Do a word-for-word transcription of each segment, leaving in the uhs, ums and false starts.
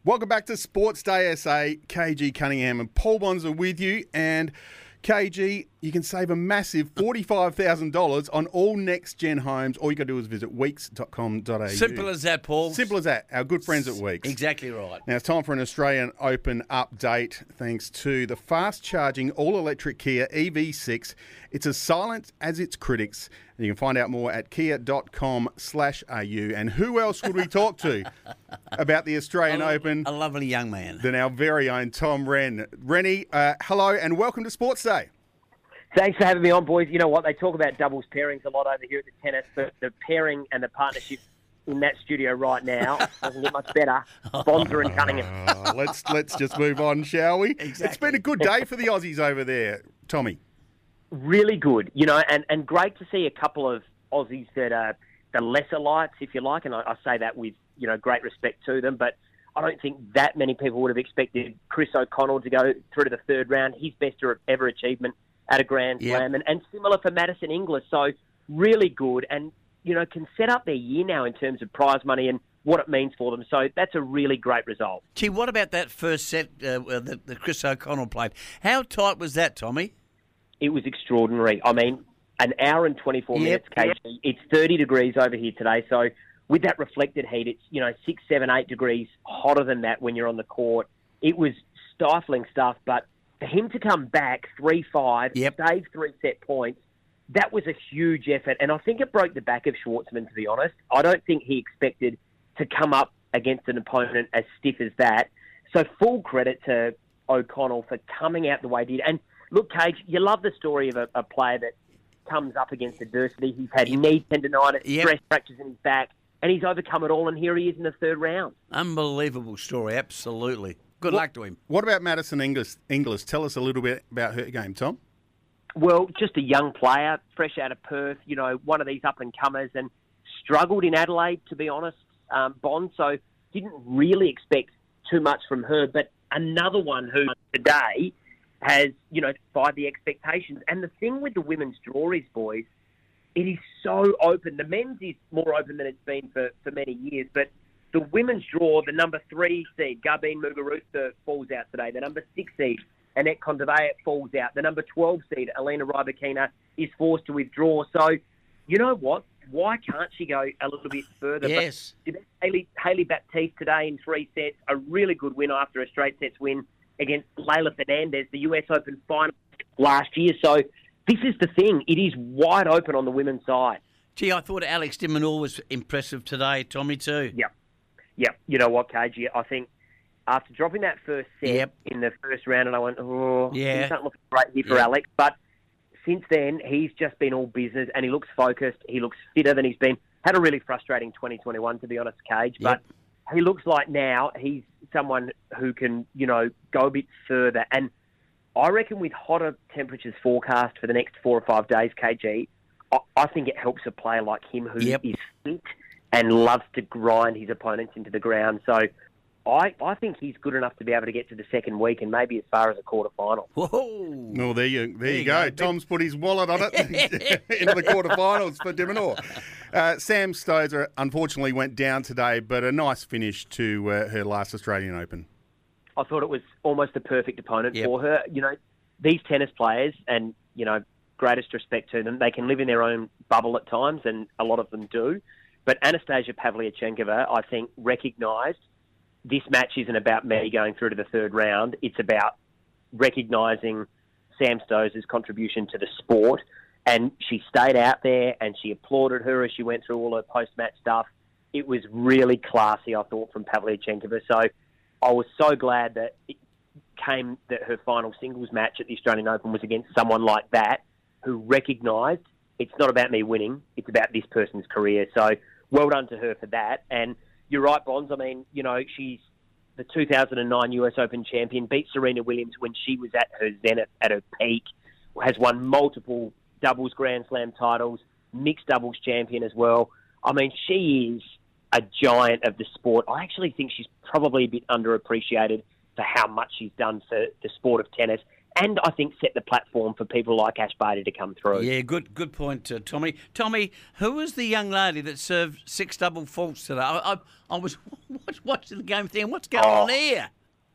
Welcome back to Sports Day S A. K G Cunningham and Paul Bonds are with you. And K G, you can save a massive forty-five thousand dollars on all next-gen homes. All you got to do is visit weeks dot com dot a u. Simple as that, Paul. Simple as that. Our good friends at Weeks. Exactly right. Now, it's time for an Australian Open update thanks to the fast-charging all-electric Kia E V six. It's as silent as its critics. And you can find out more at kia dot com slash a u. And who else would we talk to about the Australian a, Open A lovely young man. than our very own Tom Wren. Rennie, uh, hello and welcome to Sports Day. Thanks for having me on, boys. You know what? They talk about doubles pairings a lot over here at the tennis, but the pairing and the partnership in that studio right now doesn't get much better. Bonzer and Cunningham. Uh, let's let's just move on, shall we? Exactly. It's been a good day for the Aussies over there, Tommy. Really good, you know, and, and great to see a couple of Aussies that are the lesser lights, if you like, and I, I say that with, you know, great respect to them, but I don't think that many people would have expected Chris O'Connell to go through to the third round, his best ever achievement at a Grand Yep. Slam, and, and similar for Madison Inglis. So really good, and, you know, can set up their year now in terms of prize money and what it means for them. So that's a really great result. Gee, what about that first set uh, that, that Chris O'Connell played? How tight was that, Tommy? It was extraordinary. I mean, an hour and twenty-four Yep. minutes, K G. It's thirty degrees over here today, so with that reflected heat, it's, you know, six, seven, eight degrees hotter than that when you're on the court. It was stifling stuff, but for him to come back three five, Yep. save three set points, that was a huge effort, and I think it broke the back of Schwartzman, to be honest. I don't think he expected to come up against an opponent as stiff as that. So full credit to O'Connell for coming out the way he did. And look, Cage, you love the story of a, a player that comes up against adversity. He's had Yep. knee tendonitis, Yep. stress fractures in his back, and he's overcome it all, and here he is in the third round. Unbelievable story, absolutely. Good What- luck to him. What about Madison Inglis? Inglis? Tell us a little bit about her game, Tom. Well, just a young player, fresh out of Perth, you know, one of these up-and-comers, and struggled in Adelaide, to be honest, um, Bond, so didn't really expect too much from her, but another one who today has, you know, defied the expectations. And the thing with the women's draw is, boys, it is so open. The men's is more open than it's been for, for many years, but the women's draw, the number three seed, Garbine Muguruza, falls out today. The number six seed, Annette Condavea, falls out. The number twelve seed, Elena Rybakina, is forced to withdraw. So, you know what? Why can't she go a little bit further? Yes. But Haley, Haley Baptiste today in three sets, a really good win after a straight sets win against Leylah Fernandez, the U S Open final last year. So this is the thing. It is wide open on the women's side. Gee, I thought Alex de Minaur was impressive today, Tommy, too. Yep. Yep. You know what, K G? I think after dropping that first set Yep. in the first round, and I went, oh, Yeah. things aren't looking great here for Yep. Alex. But since then, he's just been all business, and he looks focused. He looks fitter than he's been. Had a really frustrating twenty twenty-one, to be honest, Cage. Yep. But he looks like now he's someone who can, you know, go a bit further. And I reckon with hotter temperatures forecast for the next four or five days, K G, I, I think it helps a player like him who Yep. is fit and loves to grind his opponents into the ground. So I, I think he's good enough to be able to get to the second week and maybe as far as a quarter final. Whoa. Well, there you there, There you you go. go. Tom's put his wallet on it into the quarterfinals for de Minaur. Uh, Sam Stosur unfortunately went down today, but a nice finish to uh, her last Australian Open. I thought it was almost a perfect opponent Yep. for her. You know, these tennis players, and, you know, greatest respect to them, they can live in their own bubble at times, and a lot of them do. But Anastasia Pavlyuchenkova, I think, recognised this match isn't about me going through to the third round. It's about recognising Sam Stosur's contribution to the sport. And she stayed out there and she applauded her as she went through all her post-match stuff. It was really classy, I thought, from Pavlyuchenkova. So I was so glad that it came that her final singles match at the Australian Open was against someone like that who recognised it's not about me winning, it's about this person's career. So well done to her for that. And you're right, Bonds. I mean, you know, she's the two thousand nine U S Open champion, beat Serena Williams when she was at her zenith, at her peak, has won multiple doubles Grand Slam titles, mixed doubles champion as well. I mean, she is a giant of the sport. I actually think she's probably a bit underappreciated for how much she's done for the sport of tennis and I think set the platform for people like Ash Barty to come through. Yeah, good good point, uh, Tommy. Tommy, who was the young lady that served six double faults today? I, I, I was watching the game thinking, what's going Oh. on here?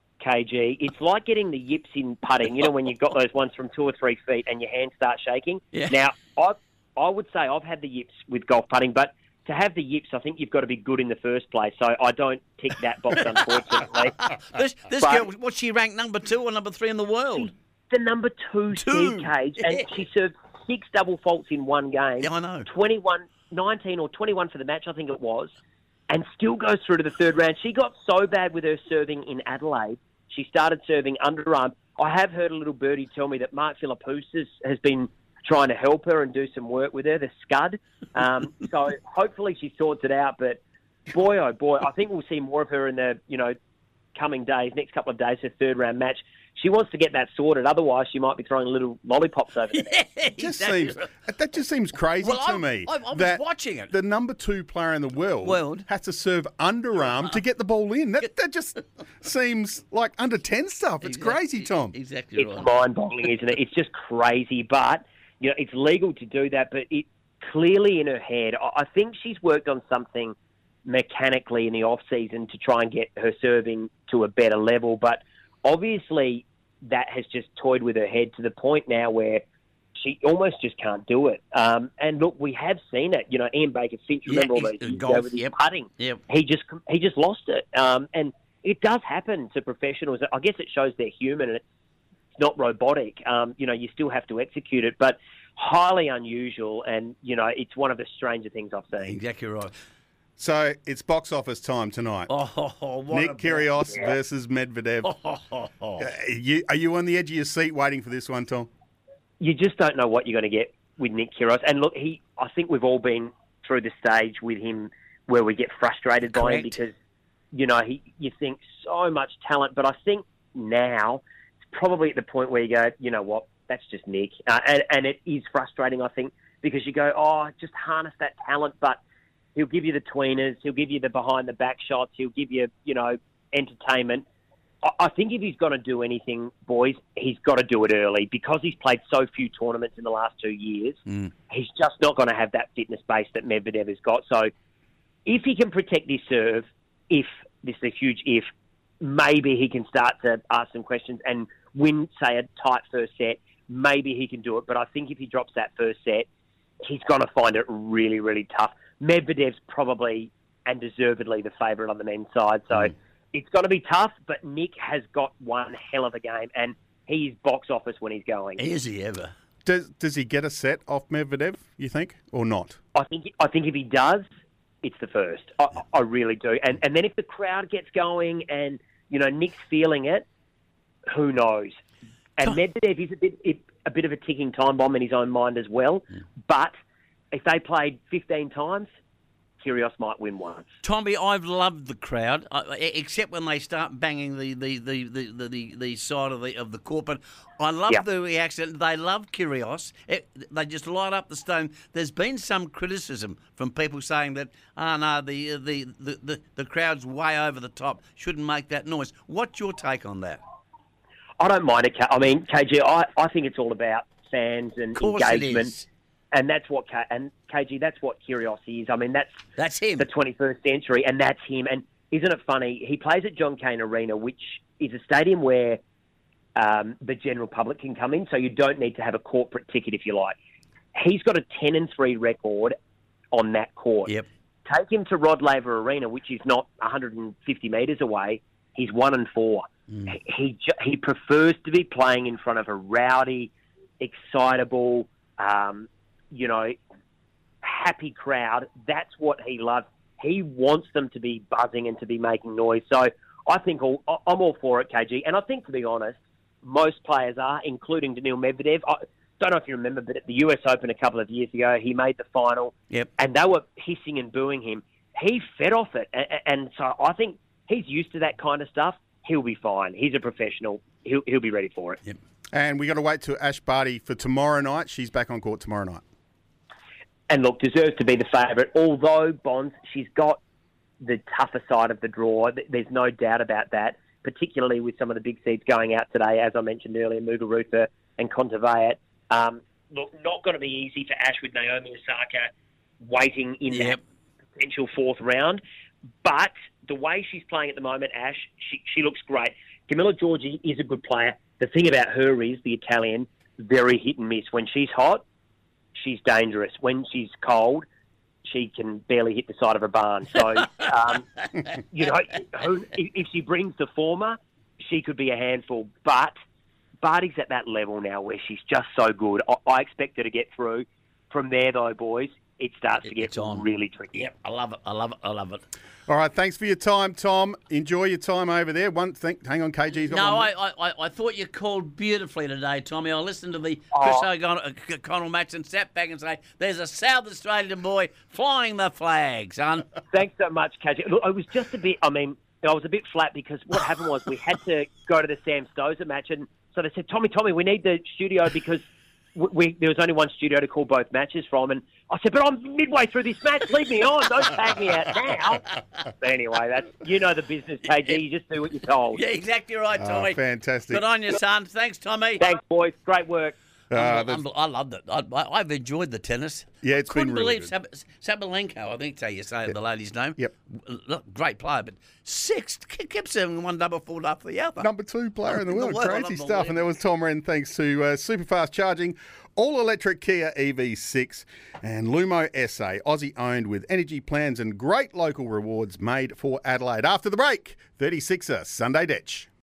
K G, it's like getting the yips in putting. You know, when you've got those ones from two or three feet and your hands start shaking. Yeah. Now, I I would say I've had the yips with golf putting, but to have the yips, I think you've got to be good in the first place. So I don't tick that box, unfortunately. This, this But- girl, what's she ranked number two or number three in the world? The number two, Two. seed, Cage, and Yeah. she served six double faults in one game. Yeah, I know. twenty-one, nineteen or twenty-one for the match, I think it was, and still goes through to the third round. She got so bad with her serving in Adelaide, she started serving underarm. I have heard a little birdie tell me that Mark Philippoussis has been trying to help her and do some work with her, the scud. Um, so hopefully she sorts it out. But boy, oh boy, I think we'll see more of her in the you know coming days, next couple of days, her third round match. She wants to get that sorted. Otherwise, she might be throwing little lollipops over the net. Yeah, Just exactly seems right. that just seems crazy Well, to I- me. I- I was that watching it. The number two player in the world, World. has to serve underarm to get the ball in. That that just seems like under ten stuff. It's Exactly- crazy, Tom. Exactly It's right. mind-boggling, isn't it? It's just crazy. But you know, it's legal to do that. But it clearly in her head, I I think she's worked on something mechanically in the off season to try and get her serving to a better level. But obviously, that has just toyed with her head to the point now where she almost just can't do it. Um, and look, we have seen it. You know, Ian Baker Finch. Yeah, Remember all he's- those years golf, ago with his yep. putting? Yep. He just he just lost it. Um, and it does happen to professionals. I guess it shows they're human and it's not robotic. Um, you know, you still have to execute it, but highly unusual. And you know, it's one of the stranger things I've seen. Exactly right. So it's box office time tonight. Oh, what Nick a- Kyrgios versus Medvedev. Oh, oh, oh. Uh, you, are you on the edge of your seat waiting for this one, Tom? You just don't know what you're going to get with Nick Kyrgios. And look, he. I think we've all been through the stage with him where we get frustrated by him Correct. because, you know, he. You think so much talent, but I think now it's probably at the point where you go, you know what, that's just Nick, uh, and and it is frustrating. I think because you go, oh, just harness that talent, but he'll give you the tweeners, he'll give you the behind the back shots, he'll give you, you know, entertainment. I think if he's going to do anything, boys, he's got to do it early because he's played so few tournaments in the last two years. Mm. He's just not going to have that fitness base that Medvedev has got. So if he can protect his serve, if, this is a huge if, maybe he can start to ask some questions and win, say, a tight first set. Maybe he can do it. But I think if he drops that first set, he's going to find it really, really tough. Medvedev's probably and deservedly the favourite on the men's side. So... Mm. It's going to be tough, but Nick has got one hell of a game, and he's box office when he's going. Is he ever? Does does he get a set off Medvedev, you think, or not? I think I think if he does, it's the first. I, I really do. And and then if the crowd gets going and, you know, Nick's feeling it, who knows? And Medvedev is a bit a bit of a ticking time bomb in his own mind as well. Mm. But if they played fifteen times, Kyrgios might win once. Tommy, I've loved the crowd, uh, except when they start banging the the, the, the, the, the, the side of the of the court. But I love yep. the reaction. They love Kyrgios. It, they just light up the stone. There's been some criticism from people saying that, oh, no, the, the, the, the, the crowd's way over the top, shouldn't make that noise. What's your take on that? I don't mind it. I mean, K G, I, I think it's all about fans and engagement. And that's what K- and K G. That's what Kyrgios is. I mean, that's that's him. The twenty-first century, and that's him. And isn't it funny? He plays at John Cain Arena, which is a stadium where um, the general public can come in, so you don't need to have a corporate ticket if you like. He's got a ten and three record on that court. Yep. Take him to Rod Laver Arena, which is not one hundred fifty metres away. He's one and four. Mm. He he prefers to be playing in front of a rowdy, excitable. Um, you know, happy crowd. That's what he loves. He wants them to be buzzing and to be making noise. So I think all, I'm all for it, K G. And I think, to be honest, most players are, including Daniil Medvedev. I don't know if you remember, but at the U S Open a couple of years ago, he made the final. Yep. And they were hissing and booing him. He fed off it. And, and so I think he's used to that kind of stuff. He'll be fine. He's a professional. He'll, he'll be ready for it. Yep. And we got to wait till Ash Barty for tomorrow night. She's back on court tomorrow night. And look, deserves to be the favourite. Although, Bonds, she's got the tougher side of the draw. There's no doubt about that. particularly with some of the big seeds going out today, as I mentioned earlier, Muguruza and Contaveit. Um, look, not going to be easy for Ash with Naomi Osaka waiting in Yep. that potential fourth round. But the way she's playing at the moment, Ash, she, she looks great. Camilla Giorgi is a good player. The thing about her is, the Italian, very hit and miss. When she's hot, she's dangerous. When she's cold, she can barely hit the side of a barn. So, um, you know, who, if she brings the former, she could be a handful. But Barty's at that level now where she's just so good. I, I expect her to get through. From there, though, boys, it starts to get It's on. really tricky. Yep, I love it. I love it. I love it. All right, thanks for your time, Tom. Enjoy your time over there. One thing, hang on, K G's got No, one I, more. I, I- I thought you called beautifully today, Tommy. I listened to the Oh. Chris O'Connell match and sat back and say, there's a South Australian boy flying the flag, son. Thanks so much, Kaji. Look, I was just a bit, I mean, I was a bit flat because what happened was we had to go to the Sam Stosur match. And so they said, Tommy, Tommy, we need the studio because we, we, there was only one studio to call both matches from. And I said, but I'm midway through this match. Leave me on. Don't tag me out now. But anyway, that's, you know the business, K G. You just do what you're told. Yeah, exactly right, Oh, Tommy. fantastic. Good on you, son. Thanks, Tommy. Thanks, boys. Great work. Uh, Unbel- that's- unbel- I loved it. I, I, I've enjoyed the tennis. Yeah, it's I couldn't been really believe good. Sab- Sabalenko, I think that's how you say the lady's name. Yep. Look, great player, but six ke- kept serving one double fault after the other. Number two player in the In the world. world, Crazy stuff. And there unbelievable. was Tom Wren, thanks to uh, Superfast Charging, all-electric Kia E V six, and Lumo S A, Aussie-owned with energy plans and great local rewards made for Adelaide. After the break, thirty-sixer Sunday Detch.